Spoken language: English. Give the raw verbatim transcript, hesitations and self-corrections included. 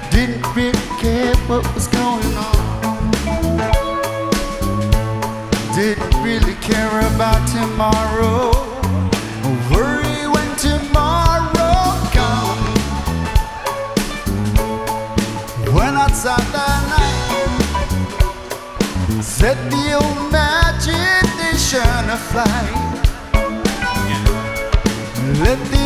Didn't really care what was going on. Didn't really care about tomorrow. Worry when tomorrow comes. When outside that night set the old imagination aflight. Let the